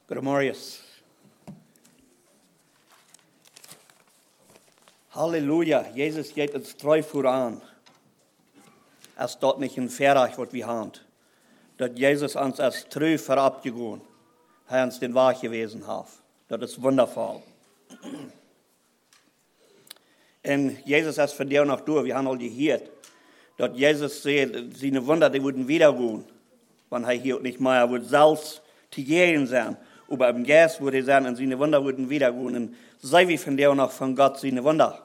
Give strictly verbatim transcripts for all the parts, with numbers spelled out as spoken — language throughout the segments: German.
Goedemorgen. Halleluja, Jezus geht uns treu voran. Als dort nicht ein Verreich, was wir haben. Dass Jesus uns als treu verabgegangen, er uns den Weg gewesen hat. Das ist wundervoll. Und Jesus ist von dir noch durch, wir haben all gehört, dass Jesus sagt, seine Wunder, die würden wiedergehen, wenn er hier nicht mehr, er wird selbst zu gehen sein. Aber im Geist würde er sein, und seine Wunder würden wiedergehen. Und sei wie von dir noch von Gott seine Wunder.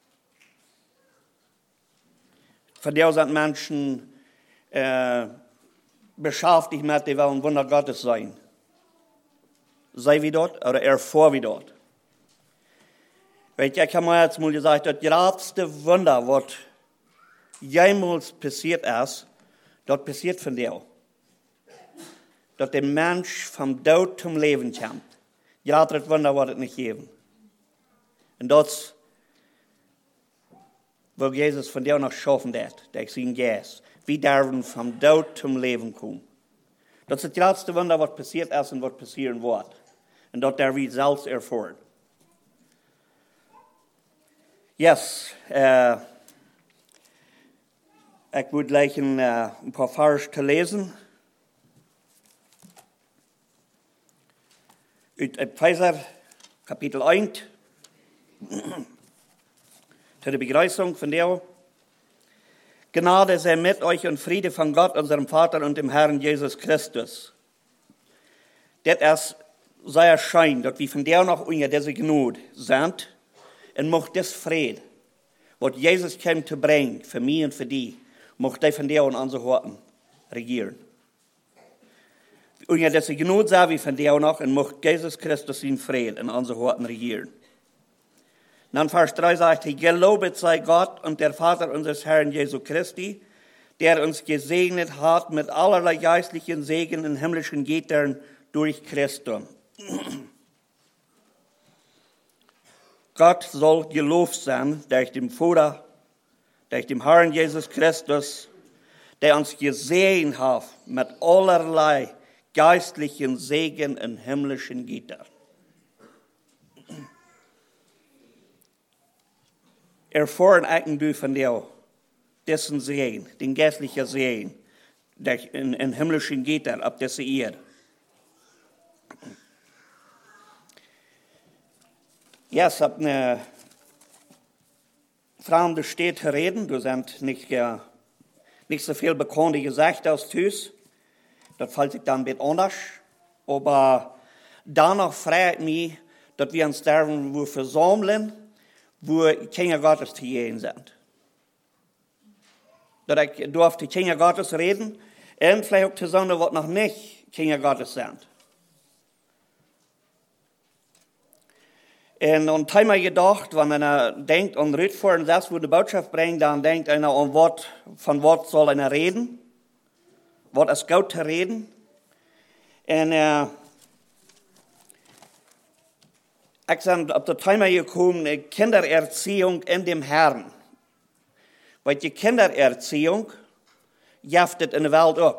Von dir sind Menschen äh, beschäftigt mit, die wollen Wunder Gottes sein. Sei wie dort oder erfor wie dort. Weet je, ich habe mir jetzt mal gesagt, das größte Wunder, was jemals passiert ist, das passiert von dir. Dass der Mensch vom Tod zum Leben kommt. Größtes Wunder wird es nicht geben. Und das will Jesus von dir noch schaffen, durch seinen Geist. Wir dürfen vom Tod zum Leben kommen. Das ist das größte Wunder, was passiert ist und was passieren wird. Und das dürfen wir selbst erfahren. Yes, uh, ich würde gleich ein, uh, ein paar Verse zu lesen. Uit Epheser, Kapitel eins. Zu der Begrüßung von der. Gnade sei mit euch und Friede von Gott, unserem Vater und dem Herrn Jesus Christus. Das ist sehr schön, dass wir von der noch unter dieser Gnade sind. Und mocht das Frieden, was Jesus kam zu bringen, für mich und für die, mocht er von der und unsere Horten regieren. Und ja, das ist genug, sagen wir von der auch noch, und mocht Jesus Christus in Frieden in unsere Horten regieren. Dann Vers drei sagt er, gelobet sei Gott und der Vater unseres Herrn Jesu Christi, der uns gesegnet hat mit allerlei geistlichen Segen in himmlischen Gittern durch Christus. Gott soll gelobt sein durch den Vater, durch den Herrn Jesus Christus, der uns gesehen hat mit allerlei geistlichen Segen in himmlischen Gittern. Erfahren eigen du von dir dessen Segen, den geistlichen Segen in, in himmlischen Gittern ab dieser Erde. Ja, ich habe eine fremde Städte reden, du sind nicht, äh, nicht so viel bekannte gesagt als Tüß. Das fällt sich dann ein bisschen anders. Aber danach freut mich, dass wir uns da wo versammeln, wo Kinder Gottes zu gehen sind. Dass ich durfte Kinder Gottes reden und vielleicht auch zu sagen, was noch nicht Kinder Gottes sind. Und, und einmal gedacht, wenn einer denkt an Rüdfahren, selbst wo die Botschaft bringt, dann denkt einer an Wort, von was soll einer reden? Was ist gut zu reden? Und äh, ich bin auf das Thema gekommen, Kindererziehung in dem Herrn. Weil die Kindererziehung jaftet in der Welt auch.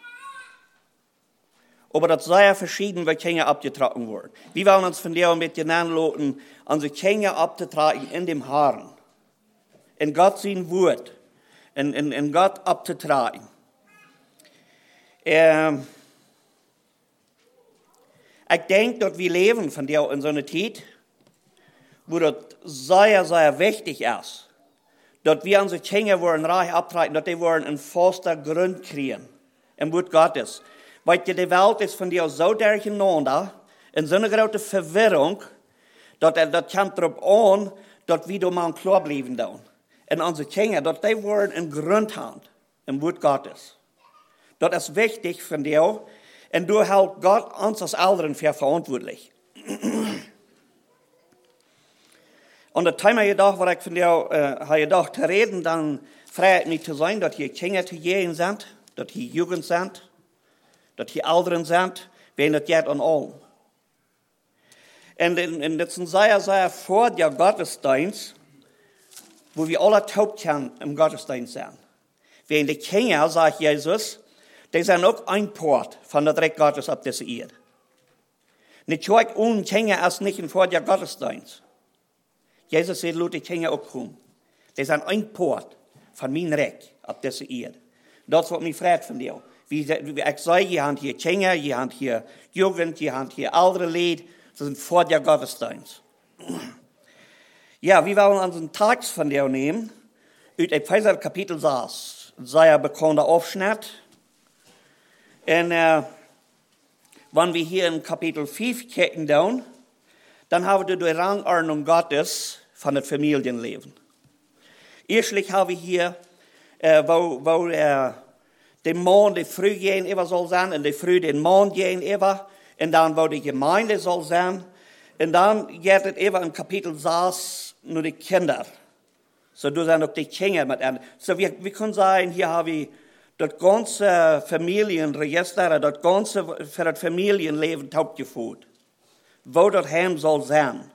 Aber das sei ja verschieden, weil Kinder abgetragen wurden. Wir wollen uns von dir mit den anloten, unsere Kinder abzutragen in dem Herrn. In Gott sein Wort. In, in, in Gott abzutragen. Ähm, ich denke, dass wir leben von dir in so einer Zeit, wo das sehr, sehr wichtig ist, dass wir unsere Kinder wollen reich abtragen, dass die wollen einen festen Grund kriegen. Im Wort Gottes. Weil die Welt ist von dir so durcheinander, in so einer großen Verwirrung, dass das kommt darauf an, dass wir da mal klar bleiben dann. Und unsere Kinder, dass die wollen einen Grund haben, im Wort Gottes. Das ist wichtig von dir, und du hältst Gott uns als Eltern für verantwortlich. Und das Thema gedacht, was ich von dir äh, habe gedacht zu reden, dann freut mich zu sein, dass hier Kinder zu gehen sind, dass hier Jugend sind, dass hier Eltern sind, wen das geht an allen. Und, und das ist ein sehr, sehr vor der Gottesdienst, wo wir alle taub können im Gottesdienst sind. Wenn die Kinder, sagt Jesus, die sind auch ein Port von der Dreck Gottes auf dieser Erde. Nicht schweig ohne Kinder als nicht in vor der Gottesdienst. Jesus sagt, lass die Kinder auch kommen. Das ist ein Port von meinem Recht auf diese Erde. Das ist, was mich fragt von dir. Wie, wie ich sage, ihr habt hier Kinder, ihr habt hier Jugend, ihr habt hier ältere Leute, das sind vor der Gottesdienst. Ja, wir wollen unseren Text von dir nehmen, uit Epheser Kapitel sechs, sehr bekannter Aufschnitt. Und äh, wenn wir hier in Kapitel fünf gucken, dann, dann haben wir die Rangordnung Gottes von dem Familienleben. Erstlich haben wir hier, äh, wo, wo äh, der Mann die Früh gehen immer soll sein, und die Früh den Mann gehen immer, und dann wo die Gemeinde soll sein, und dann geht es immer in Kapitel sechs nur die Kinder. So, du sind auch die Kinder mit an. So, wir, wir können sagen, hier haben wir das ganze Familienregister, das ganze für das Familienleben aufgeführt. Wo das Heim soll sein.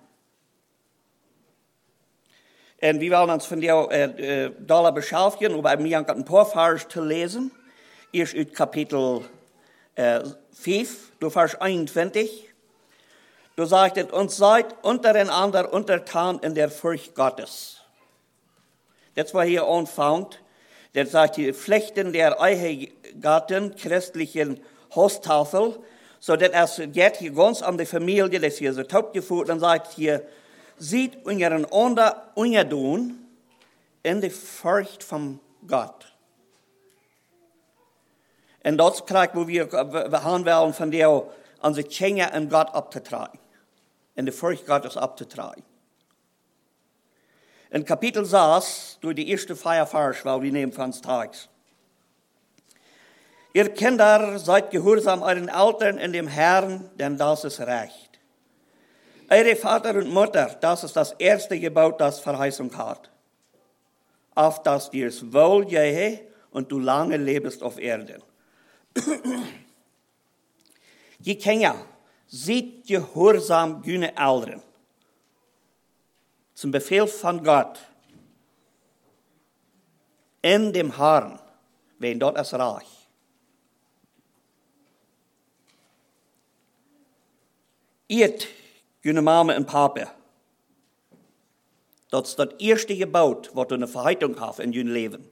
Und wir wollen uns von dir äh, äh, da beschäftigen, aber mir ein paar Verse zu lesen. Erst aus Kapitel äh, fünf, du Vers einundzwanzig. Du sagst, und seid untereinander untertan in der Furcht Gottes. Das war hier anfängt. Das sagt, die Pflichten der Ehegatten, christlichen Hostafel, so dass es geht hier ganz an die Familie, das hier so aufgeführt, dann sagt hier, sieht unseren Ander untertun in die Furcht von Gott. Und das kriegt, wo wir, wir haben wollen, von der unsere Kinder in Gott abzutragen. In die Furcht Gottes abzutragen. In Kapitel sechs, durch die erste Feiervers, weil wir nehmen von uns Tags. Ihr Kinder, seid gehorsam euren Eltern in dem Herrn, denn das ist Recht. Eure Vater und Mutter, das ist das erste Gebot, das Verheißung hat. Auf das dir es wohl gehe und du lange lebst auf Erden. Die Kinder, seid gehorsam deine Eltern. Zum Befehl von Gott. In dem Herrn, wenn dort ist Reich. Ihr, deine Mama und Papa. Das ist das erste Gebot, was du eine Verheißung hast in deinem Leben.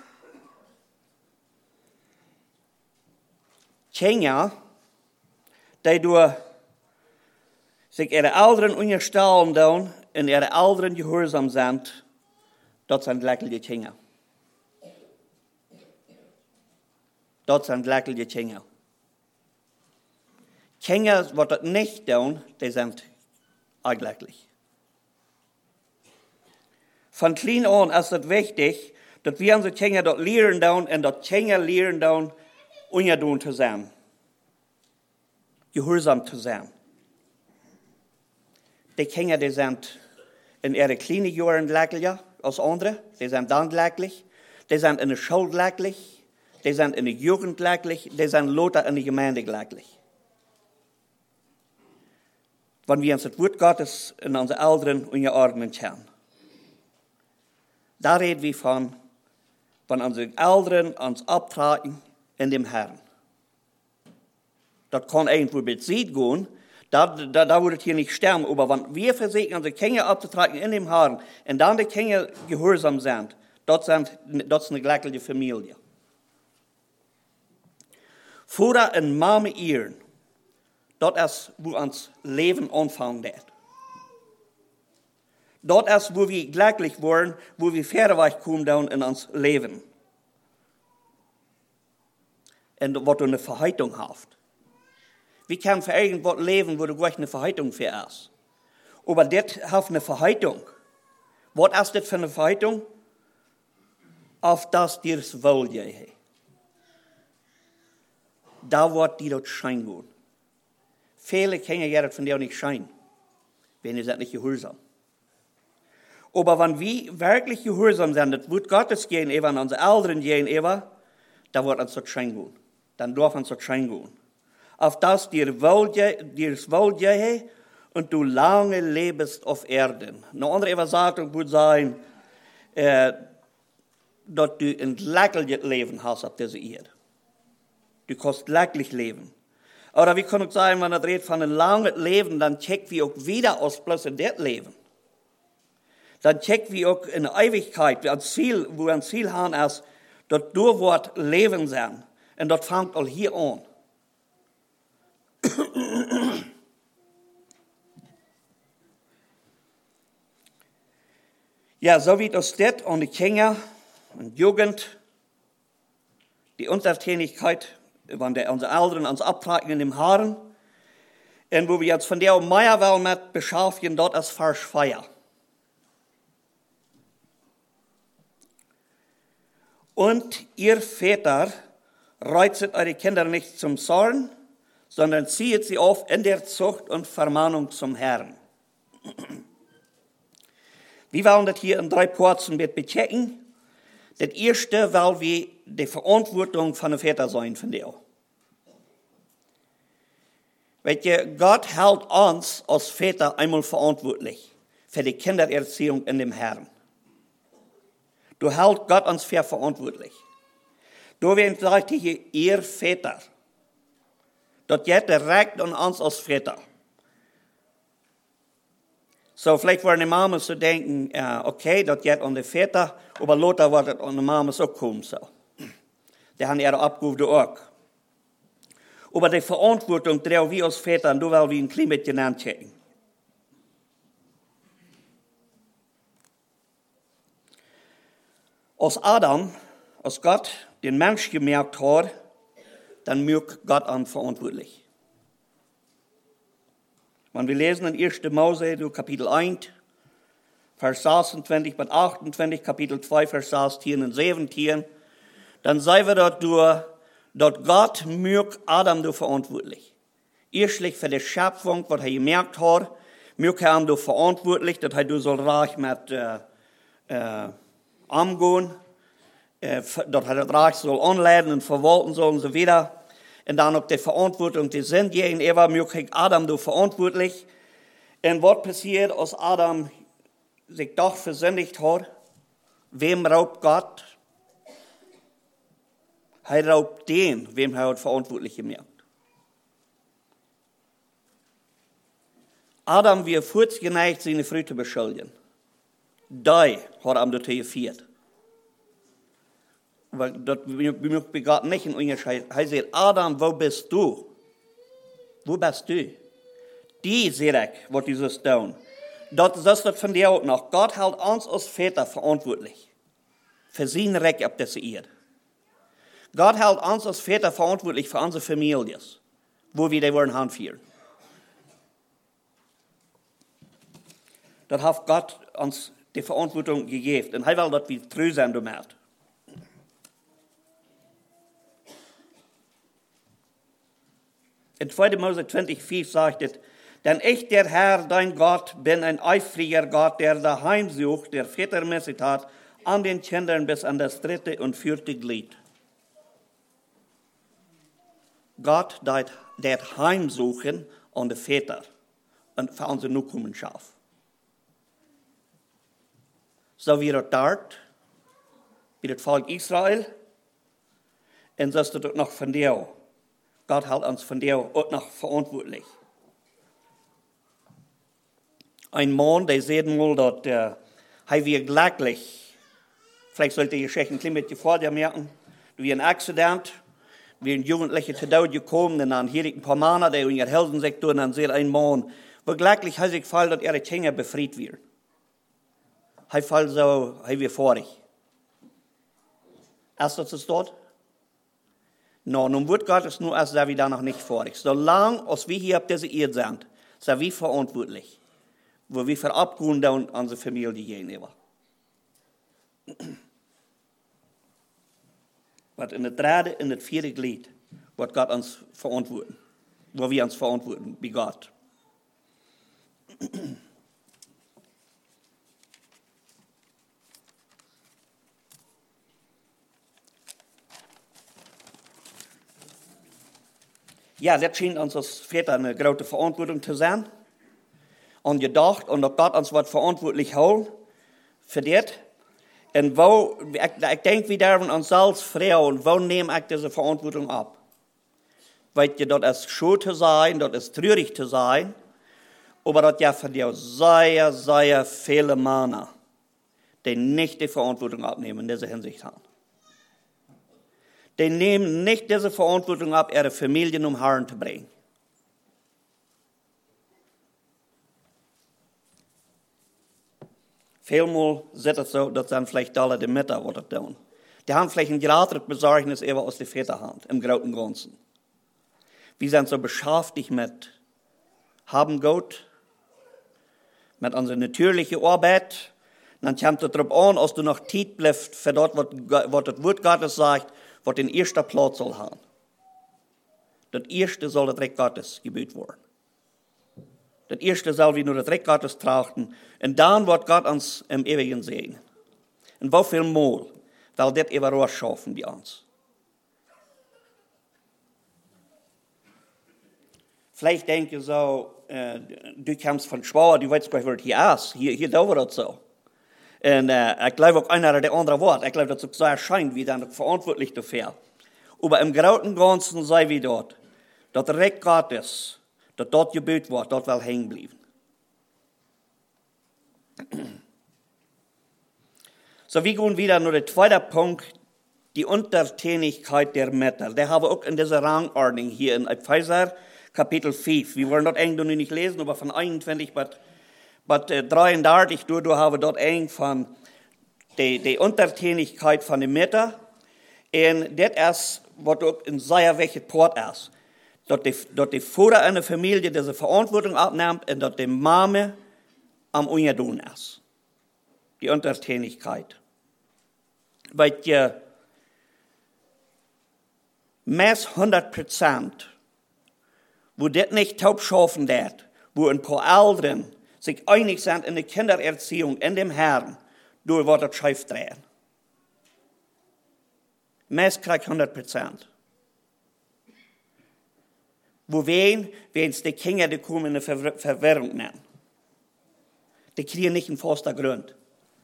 Kinder, die du sich ihre Eltern unterstellen tun, und ihre Eltern gehorsam sind, das sind glückliche Kinder. Das sind glückliche Kinder. Kinder, die das nicht tun, die sind unglücklich. Von klein an ist es wichtig, dass wir unsere Kinder dort lernen tun, und dass Kinder lernen tun, untertun zu sein. Gehorsam zu sein. Die Kinder, die sind in ihre kleinen Jahren glücklicher als andere. Die sind dann glücklich. Die sind in der Schule glücklich. Die sind in der Jugend glücklich. Die sind lauter in der Gemeinde glücklich. Wenn wir uns das Wort Gottes in unsere Eltern unterordnen können. Da reden wir von, wenn unsere Eltern uns abtragen in dem Herrn. Das kann irgendwo mit Sieg gehen. Da, da, da würde es hier nicht sterben, aber wenn wir versuchen, unsere Kinder abzutragen in dem Herrn und dann die Kinder gehorsam sind, das, sind, das ist eine glückliche Familie. Vater und Mama ehren, das ist, wo uns Leben anfangen wird. Das ist, wo wir glücklich werden, wo wir Fährweg kommen in uns Leben. Und was du eine Verheißung hast. Wir können für irgendwas leben, wo du gleich eine Verheißung für hast. Aber das hat eine Verheißung. Was ist das für eine Verheißung? Auf das dir es wohl gehe. Da wird dir das Schein gut. Viele Kinder werden von dir nicht Schein, wenn ihr seid nicht gehorsam. Aber wenn wir wirklich gehorsam sind, das wird Gottes gehen, wenn unsere Eltern gehen, da wird uns das Schein gut. Dann darf uns das Schein gut. Auf das dir wohl gehe und du lange lebst auf Erden. Eine andere Übersetzung würde sein, äh, dass du ein glückliches Leben hast auf dieser Erde. Du kannst glücklich leben. Oder wie kann ich sagen, wenn er redet von einem langen Leben, dann checkt wir auch wieder aus bloß in das Leben. Dann checkt wir auch in der Ewigkeit, ein Ziel, wo wir ein Ziel haben, ist, dort durch wird Leben sein. Und dort fängt all hier an. Ja, so wie das steht, und die Kinder und Jugend, die Untertänigkeit, wenn der, unsere Eltern uns abtragen in dem Haaren, und wo wir jetzt von der Meierwell mit beschäftigen, dort ist falsch Feier. Und ihr Väter, reizet eure Kinder nicht zum Zorn, sondern zieht sie auf in der Zucht und Vermahnung zum Herrn. Wir wollen das hier in drei Porzen mit bechecken. Das erste, weil wir die Verantwortung von den Vätern sein, von dir. Weet je, Gott hält uns als Väter einmal verantwortlich für die Kindererziehung in dem Herrn. Du hältst Gott uns für verantwortlich. Du wirst sagt hier, ihr Väter. Das geht direkt an uns als Väter. So, vielleicht wollen die Mamas so denken, uh, okay, das geht an die Väter, aber Lothar wird es an die Mamas auch kommen. So. Die haben ihre Abgabe auch. Aber die Verantwortung tragen wir als Väter, und du willst wie ein klein bisschen anchecken. Als Adam, als Gott den Mensch gemerkt hat, dann merkt Gott an verantwortlich. Wenn wir lesen in erster Mose, Kapitel eins, Vers sechsundzwanzig bis achtundzwanzig, Kapitel zwei, Vers sechzehn und siebzehn, dann sehen wir dort durch, dass Gott merkt Adam du verantwortlich. Erstlich für die Schöpfung, was er gemerkt hat, merkt er du verantwortlich, dass er du soll reich mit äh, äh, umgehen, äh, dass er das Reich soll anleiten und verwalten soll und so weiter. Und dann auch die Verantwortung, die sind gegenüber, merkt Adam du verantwortlich. Und was passiert, als Adam sich doch versündigt hat? Wem raubt Gott? Er raubt den, wem er verantwortlich gemerkt. Adam wird fortgeneigt, seine Frau zu beschuldigen. Da hat er dazu geführt. Weil das möchte Gott nicht in Unterscheid. Er sagt, Adam, wo bist du? Wo bist du? Die sehe ich, was du so tun. Das ist das von dir auch noch. Gott hält uns als Väter verantwortlich. Für sein Recht auf diese Erde. Gott hält uns als Väter verantwortlich für unsere Familien, wo wir die wollen anführen. Das hat Gott uns die Verantwortung gegeben. Und er will, dass wir treu sein damit. In zweiter Mose zwanzig, vier sagt es, denn ich, der Herr, dein Gott, bin ein eifriger Gott, der daheim sucht, der vätermäßig hat, an den Kindern bis an das dritte und vierte Glied. Gott det heimsuchen an die Väter und für unsere Nachkommenschaft. So wie das dort, wie das Volk Israel, und so ist das noch von dir. Gott hält uns von dir auch noch verantwortlich. Ein Mann, der sieht mal, dass äh, er wird glücklich, vielleicht sollte die Geschichte ein klein bisschen vor dir merken, wie ein Accident, wie ein Jugendlicher zu Tod gekommen, und dann hier ein paar Männer, die in ihr Helden sich tun, und dann sieht ein Mann, wo glücklich er sich fühlt, dass ihre Kinder befreit werden. Er fühlt so, er wird vorig. Ist das das dort? No, nun wird Gottes nur, als sei wir da noch nicht vorig. Solange als wir hier auf dieser Erde sind, sind wir verantwortlich, wo wir verabgehen und unsere Familie gegenüber. Was in der dritte, in der vierte Glied, wird Gott uns verantworten, wo wir uns verantworten, wie Gott. Ja, das schien uns als Väter eine große Verantwortung zu sein. Und gedacht, und dass Gott uns was verantwortlich hält für das. Und wo, ich, ich denke wieder an uns als Frauen, wo nehmen ich diese Verantwortung ab? Weet je, dat is schön te zijn, dat is treurig te zijn, aber dat ja von dir sehr, sehr viele Männer, die nicht die Verantwortung abnehmen in dieser Hinsicht haben. Die nehmen nicht diese Verantwortung ab, ihre Familien um Herren zu bringen. Vielmal sieht es so, dass dann vielleicht alle die Mütter was tun. Die haben vielleicht ein größeres Besorgnis eher aus der Väterhand, im Großen und Ganzen. Wir sind so beschäftigt mit haben Gott, mit unserer natürlichen Arbeit. Dann kommt es darauf an, als du noch Zeit bleibst für das, was das Wort Gottes sagt, was den ersten Platz soll haben. Das erste soll das Recht Gottes gebüht werden. Das erste soll wir nur das Recht Gottes trachten. Und dann wird Gott uns im Ewigen sehen. Und wie viel Mal will das eben rausschaffen bei uns. Vielleicht denke ich so, äh, du kommst von Schwauer, du weißt gar nicht, hier ist. Hier, hier dauert das so. Und äh, ich glaube auch einer der anderen Worte. Ich glaube, dass es so erscheint, wie dann verantwortlich dafür. Aber im Großen und Ganzen sei wir dort. Das Recht Gottes, das dort gebüht wird, dort will hängen bleiben. So, wir gehen wieder nur der zweite Punkt, die Untertänigkeit der Mütter. Der haben wir auch in dieser Rangordnung hier in Epheser, Kapitel fünf. Wir wollen dort eigentlich noch nicht lesen, aber von einundzwanzig bis, bis dreiunddreißig, du, du haben dort eng von der die Untertänigkeit von den Müttern. Und das ist, was auch in sehr wichtig Port ist. Dass die, dass die Vater einer Familie diese Verantwortung abnimmt und dass die Mama am Ungeduld ist. Die Untertänigkeit. Weil je mehr hundert Prozent, wo das nicht taub schaffen wird, wo ein paar Eltern sich einig sind in der Kindererziehung in dem Herrn, durch wird das schief drehen. Mehr kriegt hundert Prozent. Wo wen, wenn es die Kinder, die kommen in eine Ver- Verwirrung nennen. Die kriegen nicht einen festen Grund.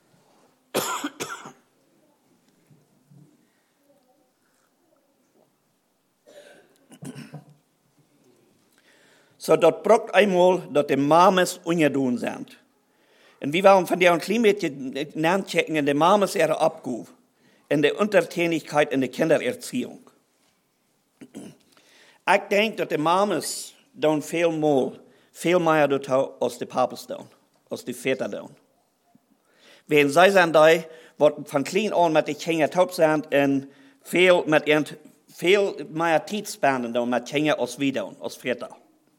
So, dort braucht einmal, dass die Mamas ungeduldig sind. Und wir wollen von der ein klein bisschen nachchecken in der Mamas ihre Abgabe, in der Untertänigkeit in der Kindererziehung. Ich denke, dass die Mamas dann viel mehr, viel mehr als die Papas tun, als die Väter tun. Wenn sie sind da, was von klein an mit den Kindern taub sind und viel, mit ihren, viel mehr Zeit spenden mit Kindern als wir tun, als Väter.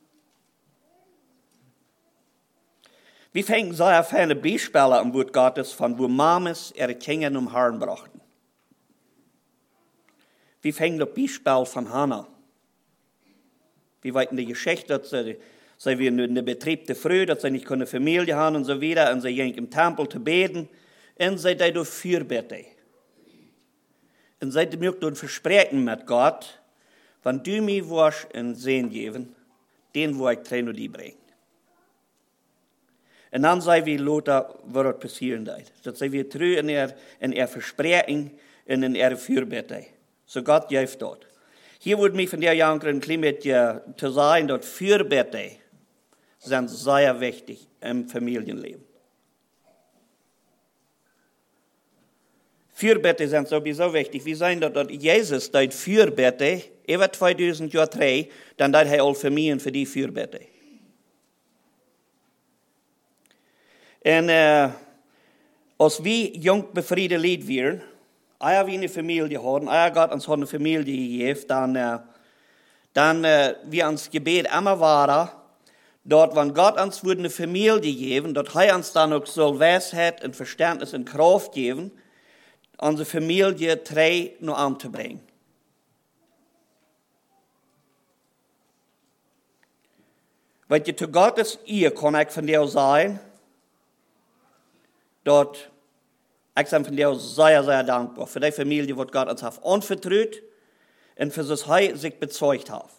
Wir fängen sehr viele Beispiele am Wort Gottes von, wo Mamas ihre Kinder um Herrn brachten. Wir fängen das Beispiel von Hannah. Wir weiten die Geschichte, dass sie, sie wie eine betriebte Frau, dass sie nicht eine Familie haben und so weiter, und sie ging im Tempel zu beten, und sie da durch Fürbitte. Und sie möchten ein Versprechen mit Gott, wenn du mir was in Sehen geben, den wo ich Tränen die bringen. Und dann sei wir Lothar, was dort passieren wird. Das sei wir treu in ihr, in ihr Versprechen und in ihre Fürbitte. So Gott hilft dort. Hier würde mich von der Janker ein klein bisschen zu sagen, dass Fürbitte sind sehr wichtig im Familienleben. Fürbitte sind sowieso wichtig. Wir sehen, dass Jesus dort Fürbitte, über zweitausend Jahre drei, dann dort er all Familien für die Fürbitte. Und äh, als wir jung befriede Lied wären, als wir eine Familie haben, als Gott uns eine Familie gegeben, dann, äh, dann äh, wir uns Gebet immer waren, dort, wenn Gott uns eine Familie geben, dort er uns dann auch so Weisheit und Verständnis und Kraft geben, unsere Familie drei noch anzubringen. Weil je zu Gottes Ehe kann ich von dir sein, dort, ich bin von dir sehr, sehr dankbar für die Familie, die Gott uns hat anvertraut und für das er sich bezeugt hat.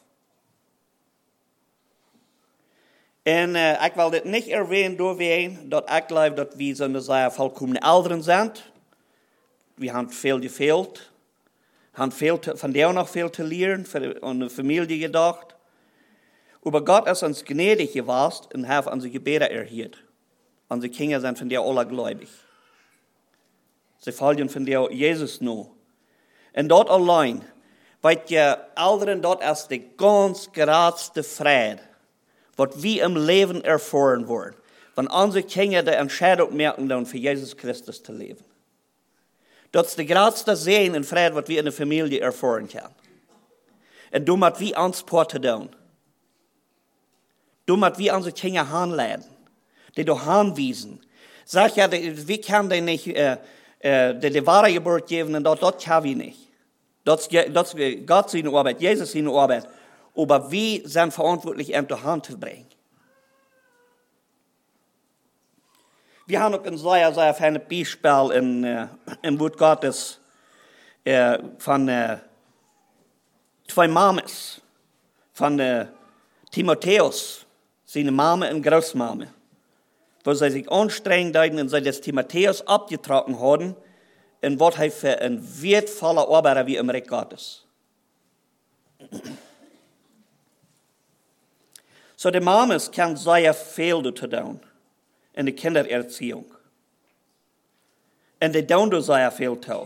Und äh, ich will das nicht erwähnen, durchwählen, dass ich glaube, dass wir so eine sehr vollkommene Eltern sind. Wir haben viel gefehlt, haben viel, von der noch viel zu lernen, für eine Familie gedacht. Aber Gott ist uns gnädig gewesen und hat unsere Gebete erhört. Unsere Kinder sind von der alle gläubig. Sie folgen von der Jesus nur. Und dort allein, weil ihr Eltern dort ist die ganz geradste Friede, was wir im Leben erfahren wollen, wenn unsere Kinder die Entscheidung merken, dann für Jesus Christus zu leben. Das ist die geradste Sehen und Friede, was wir in der Familie erfahren können. Und du musst wie uns Porte tun. Du musst wie unsere Kinder anleiten, die du anwiesen. Sag ja, wir können dir nicht äh, äh, die, die wahre Geburt geben, und das, das können wir nicht. Das ist Gott seine Arbeit, Jesus seine Arbeit. Aber wir sind verantwortlich, ihm zur Hand zu bringen. Wir haben auch ein sehr, sehr feines Beispiel in, äh, im Wort Gottes äh, von äh, zwei Mames, von äh, Timotheus, seine Mama und Großmama, wo sie sich anstrengen haben und sie das Timotheus abgetragen haben, und was er für ein wertvoller Arbeiter wie im Reich Gottes. So die Mamas können sehr viel tun in der Kindererziehung. Und die tun sehr viel tun.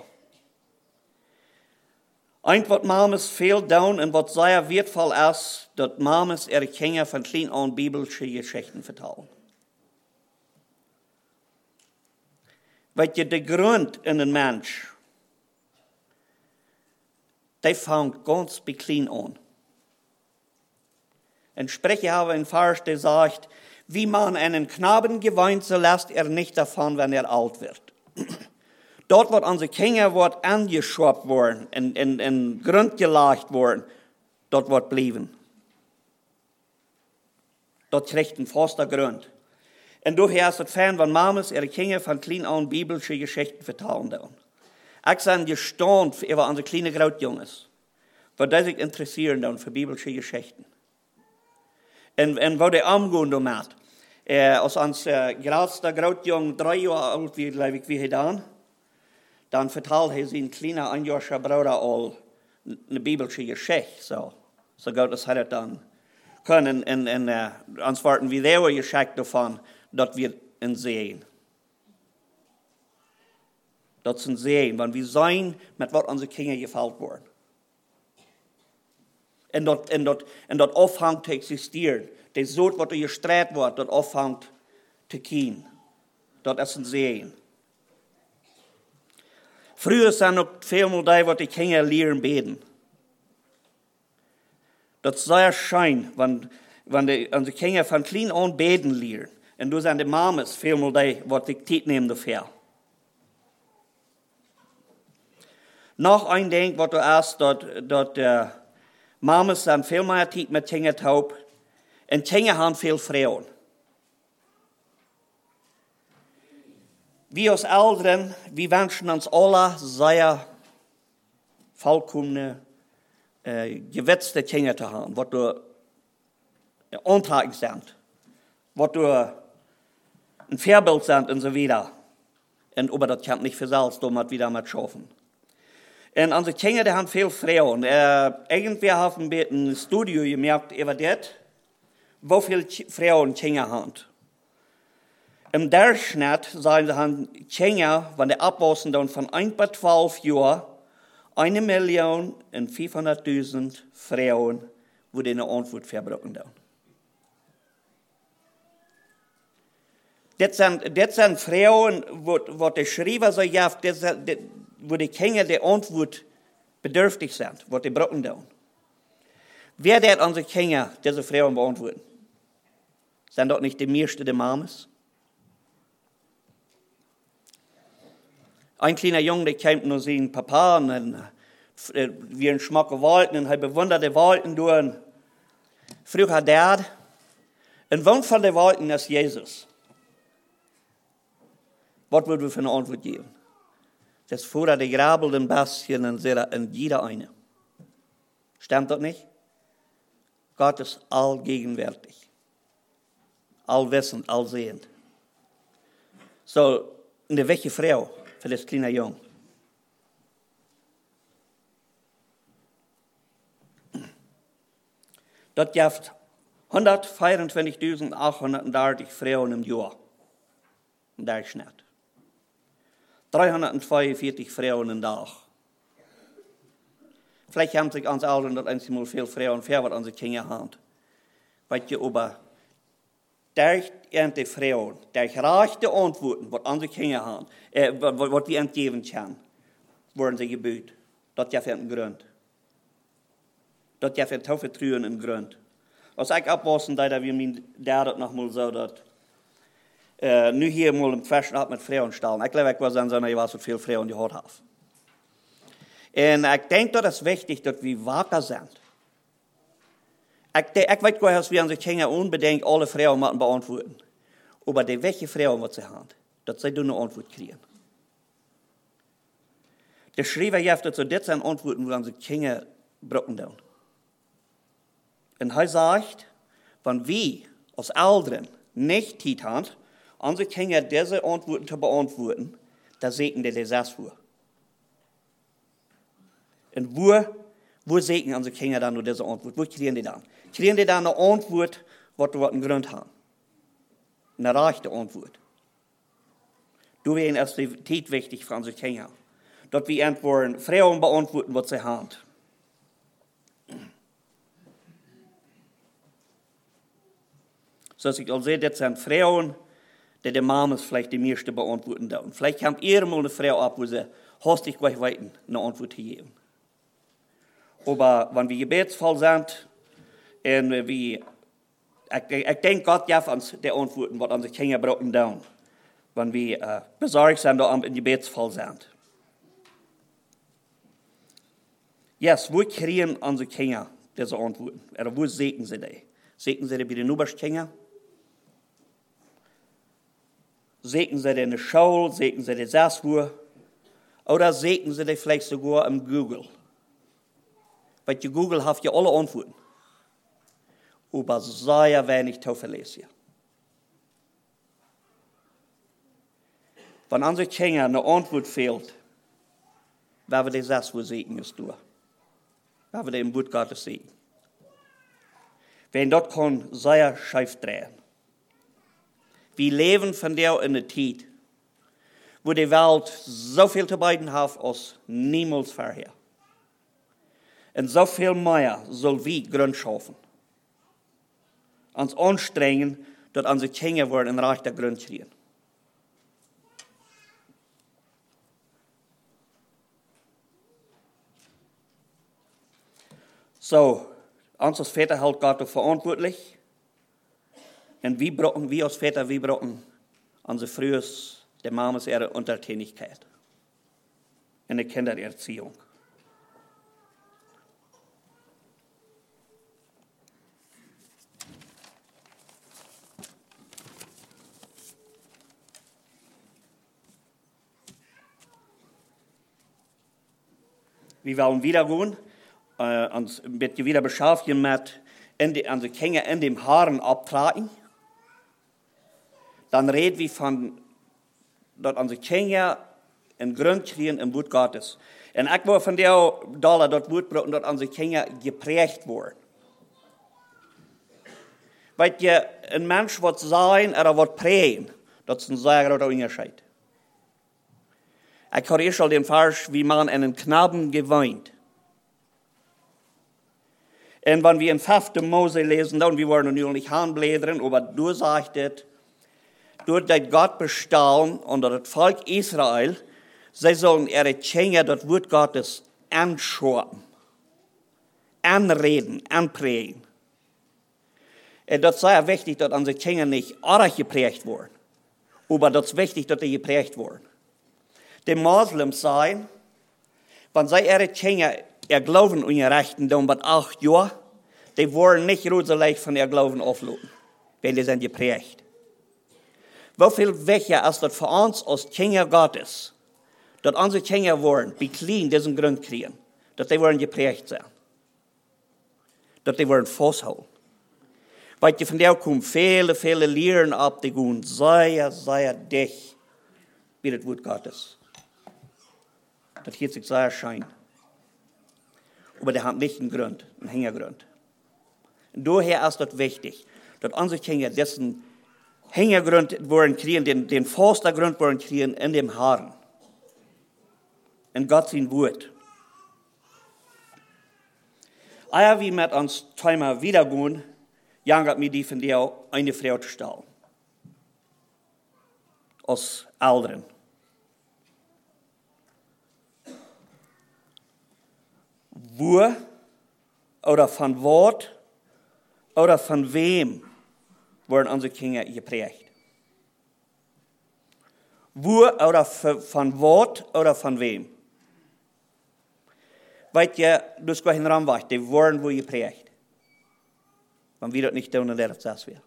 Eins, was Mamas viel tun und was sehr wertvoll ist, dass Mamas ihre Kinder von klein an biblische Geschichten vertellen. Weil je der Grund in einem Mensch, der fängt ganz bei klein an. Ein Sprecher habe einen Vers, der sagt, wie man einen Knaben gewöhnt, so lässt er nicht davon, wenn er alt wird. Dort, wo unsere Kinder wird angeschoben worden, in, in, in Grund gelegt worden, dort wird bleiben. Dort kriegt ein fester Grund. Und daher ist es fein, wenn Mamas ihre Kinder von klein an biblische Geschichten vertellen. Ich bin gestaunt über unsere kleinen Grautjunges, weil die sich interessieren für biblische Geschichten. Und, und wo die umgehen damit. Äh, als uns äh, grootste Grautjung drei Jahre alt wie, glaube ich, wie er dann, dann vertelt er sein kleiner einjähriger Bruder all eine biblische Geschichte. So, so Gott das hat er dann können. Und, und äh, uns warten wir sehr geschickt davon, dass wir ihn sehen. Das sind sehen, wenn wir sehen, mit was unsere Kinder gefällt wurden. Und dort, und dort, und dort aufhängt zu existieren. Das Sohn, was gestrahlt wird, dort aufhängt zu gehen. Dort ist ein Sehen. Früher sind noch vielmal die, was die Kinder lernen, beten. Das ist sehr schön, wenn, wenn die, unsere Kinder von klein an beten lernen. Und du sind die Mamas vielmal die, was die Zeit nehmen dafür. Noch ein Ding, was du hast, dort, dort, äh, Mamas sind viel mehr Zeit mit Kindern taub. Und Kinder haben viel Frauen. Wir als Eltern, wir wünschen uns alle sehr vollkommene, äh, gewitzte Kinder zu haben, was du äh, antragend sind, was du ein Vorbild sind und so weiter. Und aber das kann nicht für selbst, du musst wieder mit schaffen. Und unsere Kinder, die haben viel Frauen. Äh, irgendwie haben wir ein Studio gemerkt über das, wie viele Frauen Kinder haben. Im Durchschnitt sagen sie, haben Kinder, wenn die abwachsen, dann von eins bis zwölf Jahren, eine Million und fünfhunderttausend Frauen, wo die eine Antwort verbringen. Das sind, das sind Frauen, wo, wo die Schreiber so jaft, das, das, wo die Kinder der Antwort bedürftig sind, wo die brauchen. Wer wird unsere Kinder diese Frauen beantworten? Sind dort nicht die meisten der Mamas? Ein kleiner Junge, der kam nur seinen Papa und dann, äh, wir einen Schmack wollten und er bewunderte Wolken durch. Früher hat er, und wann von den Wolken ist Jesus? Was würden wir für eine Antwort geben? Das Futter der grabelnden Bestien in jeder eine. Stimmt das nicht? Gott ist allgegenwärtig, allwissend, allsehend. So, eine welche Frau für das kleine Jung? Das gibt hundertvierundzwanzigtausendachthundertdreißig Frauen im Jahr. In Deutschland. dreihundertzweiundvierzig Frauen im Tag. Vielleicht haben sich uns Eltern das einmal viel Frauen für was unsere Kinder haben. Weil je aber durch die Frauen, durch rechte Antworten, was unsere Kinder haben, äh, was wir entgeben können, wurden sie gebüht. Das ist ja für einen Grund. Das ist ja für ein Vertrauen im Grund. Als ich abwassen, da wir mein Dad noch mal so, dass uh, nu hier mal im Fashion ab mit Frauen stellen. Ich glaube, ich was an so einer, was so viel Frauen gehört habe. Und ich denke, das ist wichtig, dass wir wacker sind. Ich, ich weiß gar nicht, dass wir unsere Kinder unbedingt alle Frauen müssen beantworten. Aber die welche Frauen, was sie haben, dass sie eine Antwort kriegen. Der Schreiber hat dazu, das sind Antworten, wo unsere Kinder brauchen. Und er sagt, wenn wir als Eltern nicht Zeit haben, unsere Kinder diese Antworten zu beantworten, dann segnen die das vor. Und wo, wo segnen unsere Kinder dann nur diese Antwort? Wo kriegen die dann? Kriegen die dann eine Antwort, was du einen Grund haben? Eine rechte Antwort. Du wären erst die Zeit wichtig für unsere Kinder. Dass wir antworten, Frauen beantworten, was sie haben. So als ich al sehe, das sind Frauen, die die Mamas vielleicht die meiste beantworten dürfen. Vielleicht kommt ihr mal eine Frau ab, wo sie hastig gleich weiten, eine Antwort zu geben. Aber wenn wir gebetsvoll sind, und wir, ich, ich denke, Gott gibt uns die Antworten, was unsere Kinder brauchen dürfen. Wenn wir äh, besorgt sind und gebetsvoll sind. Yes, wo kriegen unsere Kinder diese Antworten? Oder wo segnen sie die? Segnen sie die bei den Nuberskindern? Segnen sie die in der Schule? Segnen sie die selbst? Oder segnen sie die vielleicht sogar im Google? Weil die Google hat ja alle Antworten. Aber sehr wenig zuverlässig. Wenn unsere Kinder eine Antwort fehlt, werden wir die selbst segnen ist durch. Werden wir die im Wort Gottes segnen. Wenn das kann, sehr schief drehen. Wir leben von der in der Zeit, wo die Welt so viel zu beiden hat als niemals vorher. Und so viel mehr soll wir Grund schaffen. Uns anstrengen, dass unsere Kinder worden in rechter Grund kriegen. So, uns als Väter hält Gott verantwortlich. Und wir brauchen, wir als Väter, wir brauchen unsere frühes, der Mamas ihre Untertänigkeit. In der Kindererziehung. Wir wollen wieder gehen, äh, uns wieder beschäftigen mit in die, unsere Kinder in dem Haaren abtragen. Dann reden wir von, dass unsere Kinder in Grund kriegen im Wort Gottes. Und ich will von der Dollar dort Wort brauchen, dass unsere Kinder geprägt wurden. Weil ihr ein Mensch wird sein oder wird prägen, das ist ein sehr großer Unterschied. Ich habe schon den Vers, wie man einen Knaben gewöhnt. Und wenn wir in fünften Mose lesen, dann wir wollen nur nicht handblädern, aber du sagst es, durch das Gott bestaunen und das Volk Israel, sie sollen ihre Kinder das Wort Gottes anschauen, anreden, anprägen. Und das ist sehr wichtig, dass unsere Kinder nicht arg geprägt wurden, aber das ist wichtig, dass sie geprägt wurden. Die Moslems sagen, wenn sie ihre Kinder ihr Glauben und ihr Rechten tun, mit acht Jahren, die wollen nicht so leicht von ihr Glauben auflösen, weil die sind geprägt. Wie viel wichtiger ist das für uns als Kinder Gottes, dass unsere Kinder wollen, wie klein diesen Grund kriegen, dass die wollen geprägt sein, dass die wollen festhalten. Weil von der kommen viele, viele Lehren ab, die gehen sehr, sehr dicht wie das Wort Gottes. Das hört sich sehr schein. Aber der hat nicht einen Grund, einen Hintergrund. Und daher ist das wichtig, dass unsere Kinder dessen Hintergrund wollen kriegen, den, den Vordergrund wollen kriegen in dem Herrn. In Gott sein Wort. Als wir mit uns zweimal wiedergehen, jangert mir die von dir eine Frau zu stellen. Als Älteren. Wo oder von Wort oder von wem werden unsere Kinder geprägt? Wo oder von Wort oder von wem? Weet je, du skal hin ramwacht, die worden wo geprägt. Wenn wir das nicht tun, dann ist das wieder.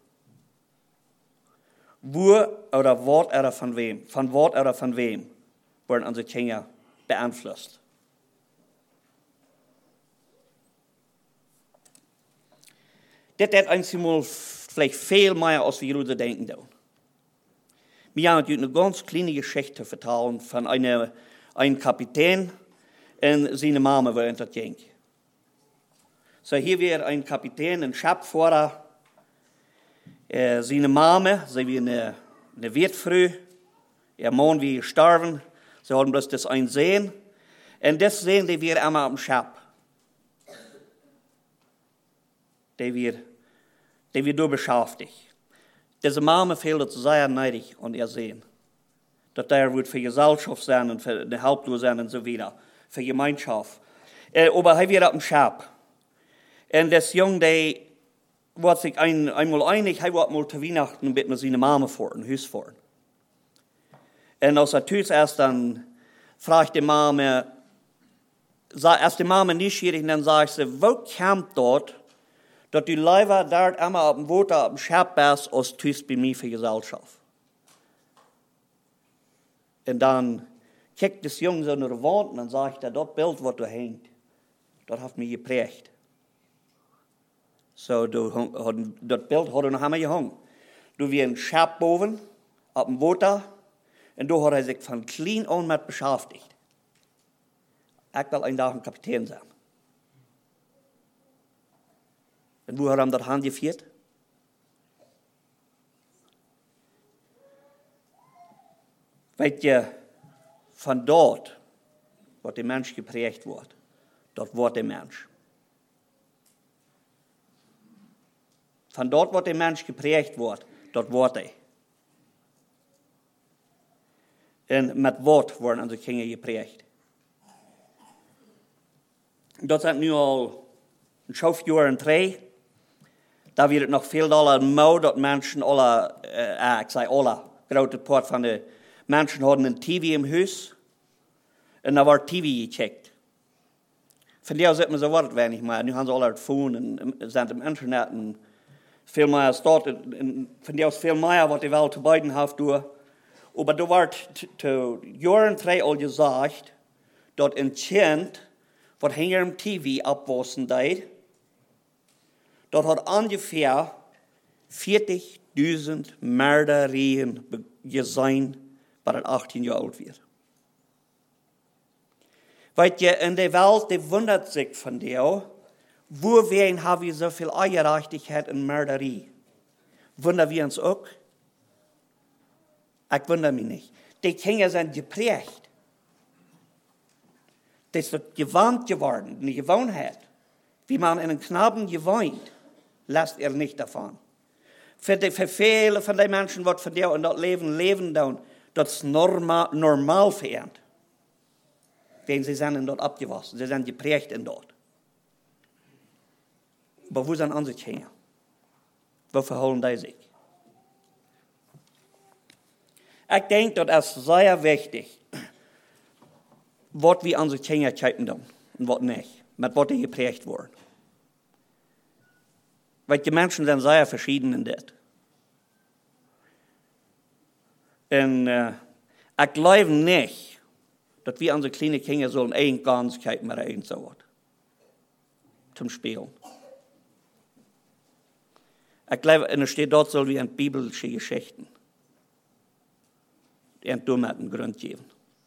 Wo oder Wort oder von wem? Von Wort oder von wem werden unsere Kinder beeinflusst? Das ist einmal vielleicht viel mehr, als wir heute denken. Wir haben eine ganz kleine Geschichte vertellen von einem, einem Kapitän und seine Mama, wo das ging. So hier wäre ein Kapitän, ein Schapfahrer, äh, seine Mama, sie war eine, eine Wirtfrau, ihr Mann war gestorben, sie haben bloß das ein sehen, und das sehen die wir einmal am Schap. Die wir, die wir da beschäftigt. Diese Mama fehlt sehr neidig an ihr Sehen. Dass der wird für Gesellschaft sein und für die Hauptlohn sein und so weiter. Für Gemeinschaft. Äh, aber er wird auf dem Schab. Und das Junge, der war sich ein, einmal einig, er wollte mal zu Weihnachten mit seiner Mama fahren, Haus fahren. Und als er tut erst, dann fragt die Mama, als die Mama neugierig, dann sagt sie, wo kam dort, dass du lieber dort einmal auf dem Water, auf dem Schab bist, als tust bei mir für Gesellschaft. Und dann kijkt das Junge so naar de wand en dan sagt er, dat Bild wat er hängt, dat heeft me geprägt. So, dat Bild hat er noch einmal gehangen. Du wie ein Schab boven, auf dem Water, und da hat er sich von klein an mit beschäftigt. Ich will einen Tag ein Kapitän sein. Und wo hat er ihm das Hand geführt? Weet je, von dort, wo der Mensch geprägt wird, dort wird der Mensch. Von dort, wo der Mensch geprägt wird, dort wird er. Und mit Wort werden unsere Kinder geprägt. Dat zijn nu al een schoof jaar en twee. Daar wordt het nog veel dollar mooi dat mensen alle, uh, ik zei alle, grote part van de mensen hadden een T V im huis. En daar wordt T V gecheckt. Van jou zit me zo wat weinig maar. Nu gaan ze alle het phone en zijn op internet en veel meer staat. En van jou is veel meer wat je wel te beiden heeft door. Maar er wordt te jaren twee al gezegd dat een kind wat hier im T V abwassen deed, dat had ongeveer veertigduizend Mörderien gezien, waar het achttien jaar oud werd. Weet je, in de wereld, die wundert zich van jou, woorheen hebben we zoveel ongerechtigheid en Mörderie? Wundern wir uns ook? Ich wundere mich nicht. Die Kinder sind geprägt. Das ist gewandt geworden, eine Gewohnheit. Wie man einen Knaben gewohnt, lässt er nicht davon. Für, die, für viele von den Menschen, die von dir und das Leben leben, dann, das ist normal, normal verehrt. Denn sie sind dort abgewaschen, sie sind geprägt in dort. Aber wo sind unsere Kinder? Wo verholen die sich? Ich denke, das ist sehr wichtig, was wir unsere Kinder kijken doen und was nicht, mit was die geprägt wurden. Weil die Menschen sind sehr verschieden in das. Und äh, ich glaube nicht, dass wir unsere kleinen Kinder sollen ein ganz kijken mit ein so was zum Spielen. Ich glaube, und es steht dort, soll wie ein biblische Geschichten. Die einen dummen Grund geben.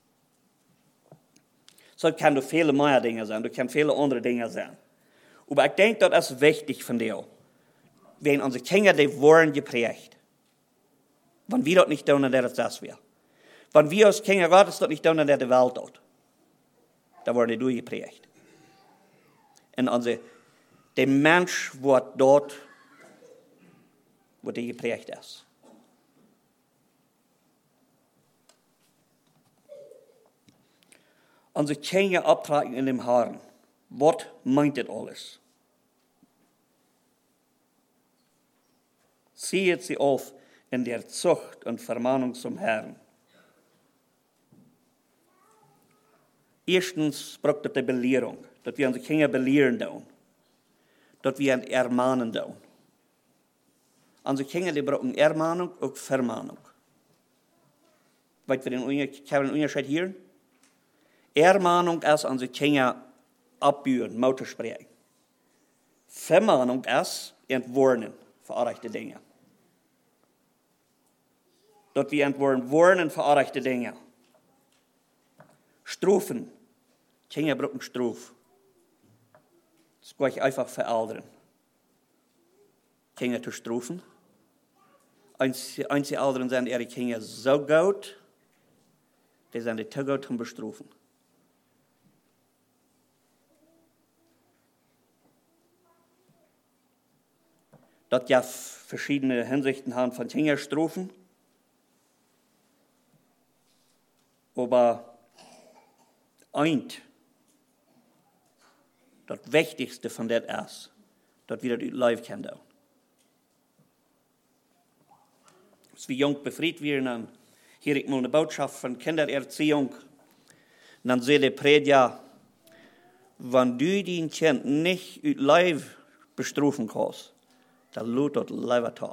So kann du viele mehr Dinge sein, du kannst viele andere Dinge sein. Aber ich denke, das ist wichtig von dir, wenn unsere Kinder, die wurden geprägt. Wenn wir das nicht tun, dann ist das wir. Wenn wir als Kinder Gottes das nicht tun, dann ist die Welt dort. Da wurden die durchgeprägt. Und unsere, der Mensch wird dort, wo der geprägt ist. Unsere Kinder abtragen in dem Haaren. Was meint das alles? Zieht sie auf in der Zucht und Vermahnung zum Herrn. Erstens braucht es die Belehrung, dass wir unsere Kinder belehren tun, dass wir ihn ermahnen tun. Unsere Kinder, die brauchen Ermahnung und Vermahnung. Weißt du, können wir den Unterschied hier? Ermahnung ist unsere Kinder abbüren, Mauter sprechen. Vermahnung ist entwarnen für unrechte Dinge. Dass wir entwarnen, warnen für unrechte Dinge. Strafen. Kinder brauchen Straf. Das kann ich einfach veräldern. Kinder zu strafen. Einige Eltern sind ihre Kinder so gut, die sind zu gut zum Bestrafen. Dass ja verschiedene Hinsichten haben von Kinderstrafen. Aber eint, das Wichtigste von dem ist, dass wir das live kennen. Als wir jung befreit werden, dann hier ich mal eine Botschaft von Kindererziehung. Dann sagt der Prediger, wenn du dein Kind nicht live bestrafen kannst, dann lohnt das lieber Tag.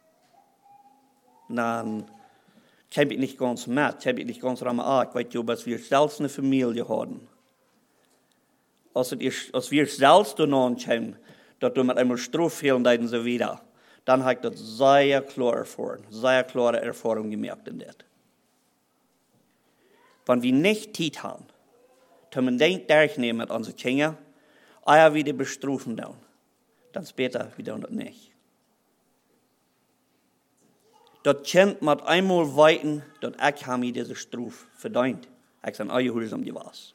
Dann kann ich nicht ganz mit, kann ich nicht ganz ramme arg, weil du, dass wir selbst eine Familie haben. Als, es, als wir selbst danach kommen, dass du mit einmal Strafe fehlen, dann so wieder, dann habe ich das sehr klar erfahren, sehr klare Erfahrung gemerkt in das. Wenn wir nicht Zeit haben, können wir nicht durchnehmen mit unseren Kindern, eier wieder bestrafen dann. Dann später wieder das nicht. Das Kind muss einmal weiten, dass ich mir diese Strafe verdient. Ich sage, euer Hulsam die was.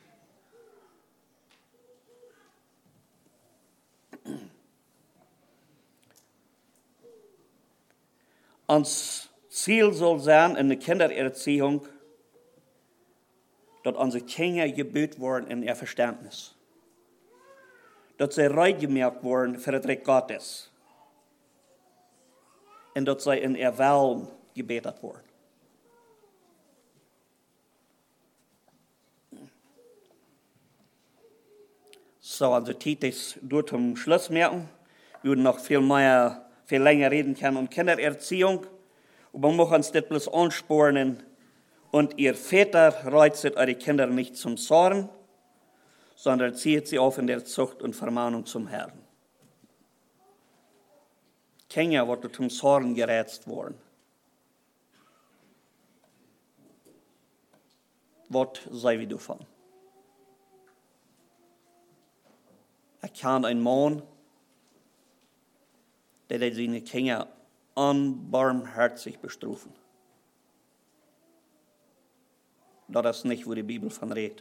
Uns Ziel soll sein in der Kindererziehung, dass unsere Kinder gebüht werden in ihr Verständnis. Dass sie reingemerkt werden für das Recht Gottes. Und dass sie in ihr Willen gebetet werden. So, also Zeit ist durch zum Schluss merken. Wir würden noch viel mehr, viel länger reden können um Kindererziehung. Aber wir müssen uns das bloß anspornen. Und ihr Väter reizet eure Kinder nicht zum Zorn, sondern zieht sie auf in der Zucht und Vermahnung zum Herrn. Kinder wird zum Zorn gereizt worden. Was sei wie davon? Er kann ein Mann, der seine Kinder unbarmherzig bestrafen. Das ist nicht, wo die Bibel von redet.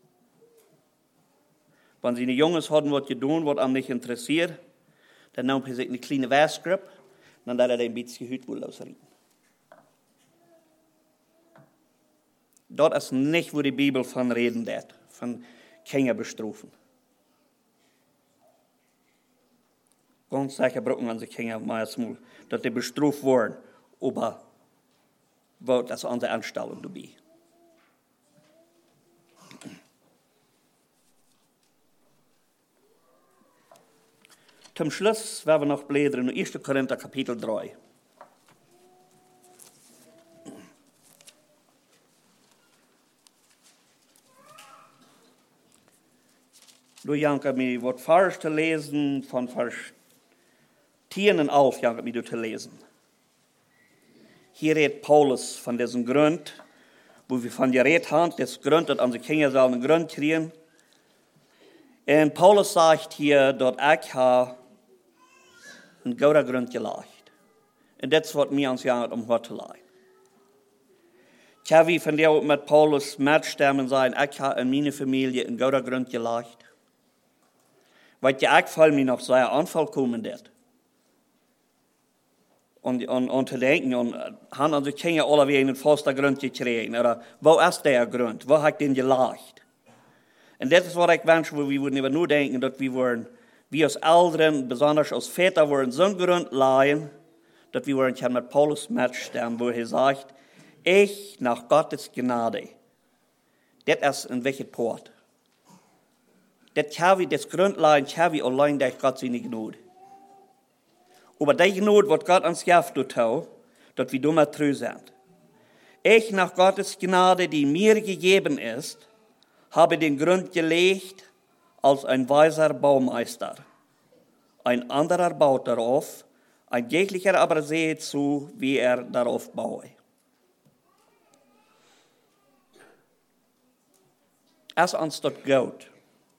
Wenn sie eine Jungs hatten, was getan, was einem nicht interessiert, dann nahm er sich eine kleine Wäschgrippe, dann hat er ein bisschen Hüt wohl ausreden. Das ist nicht, wo die Bibel von reden wird, von Kinder bestrafen. Ganz sicher brauchen unsere Kinder meistens, dass die bestraft werden, aber das ist unsere Anstellung dabei. Zum Schluss werden wir noch blädern in ersten Korinther Kapitel drei. Du janker mir wat Vers zu lesen, von Vers zehn und elf janker mir zu lesen. Hier redet Paulus von diesem Grund, wo wir von der Rede haben, das Grund, dass unsere Kinder sollen einen Grund kriegen. Und Paulus sagt hier, dass ich een gouden grond gelegd. En dat is wat mij ons jaagt om hart te leiden. Ik heb wie van jou met Paulus metstemmen zijn, ik heb in mijn familie een gouden grond gelegd. Wat je, ik voel me nog zeer aanvalkomen dit. Und, und, und zu denken, und haben unsere Kinder alle wieder einen festen Grund gekriegt. Oder wo ist der Grund? Wo hat ich den gelegt? Und das ist, was ich wünsche, wo wir würden über nur denken, dass wir wollen, wir als Eltern, besonders als Väter, wollen so einen Grund leihen, dass wir wollen mit Paulus mitstimmen, wo er sagt, ich nach Gottes Gnade, das ist ein wichtiges Port. Das kann wir, das Grundlein, kann wir allein durch Gott seine Gnade. Aber die Gnade, was Gott uns gibt, dass wir dummer treu sind. Ich nach Gottes Gnade, die mir gegeben ist, habe den Grund gelegt als ein weiser Baumeister. Ein anderer baut darauf, ein jeglicher aber sehe zu, wie er darauf baue. Als uns das gut.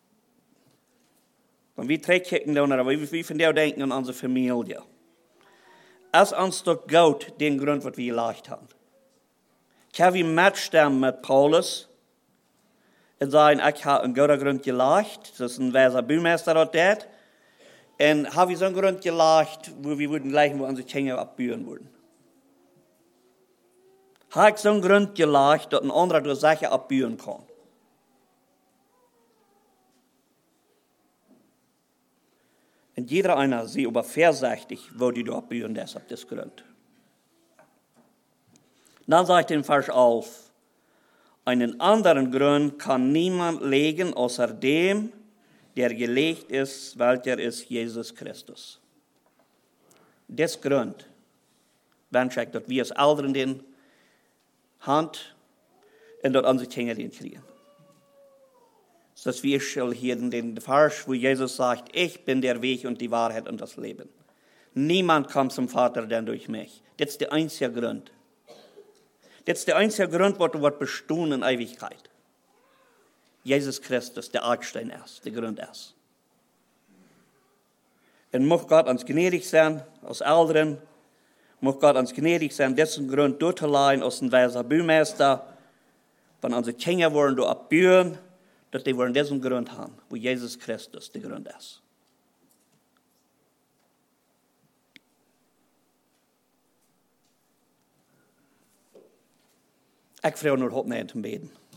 Wenn wir terugkijken naar, wie van jou denken aan onze familie. Als ons dat goed, den Grund, wat wir gelegd haben. Kan we metstemmen met Paulus en zeggen, ik heb een goede grond gelegd, dat is een wijze buurmeester dat deed. En hebben we zo'n grond gelegd, wo we würden gleichen, wo onze kinderen abburen würden. Heb ik zo'n grond gelegd, dat een ander door Sachen abburen kan. Und jeder einer sie aber vorsichtig, wo die dort bühren, deshalb das Grund. Dann sagt in Vers elf, einen anderen Grund kann niemand legen, außer dem, der gelegt ist, welcher ist Jesus Christus. Das Grund wünsche ich, dass wir als Eltern den Hand und dass unsere Kinder den kriegen. Dass wir schon hier in den Vers, wo Jesus sagt, ich bin der Weg und die Wahrheit und das Leben. Niemand kommt zum Vater denn durch mich. Das ist der einzige Grund. Das ist der einzige Grund, was wird bestehen in Ewigkeit. Jesus Christus, der Eckstein ist, der Grund ist. Und mag Gott uns gnädig sein, als Eltern, mag Gott uns gnädig sein, dessen Grund durchzuleihen, als ein weiser Bühmeister, wenn unsere Kinder wollen, du abbühren, dass die wollen diesen Grund haben, wo Jesus Christus der Grund ist. Ich freue mich heute nicht zum Beten.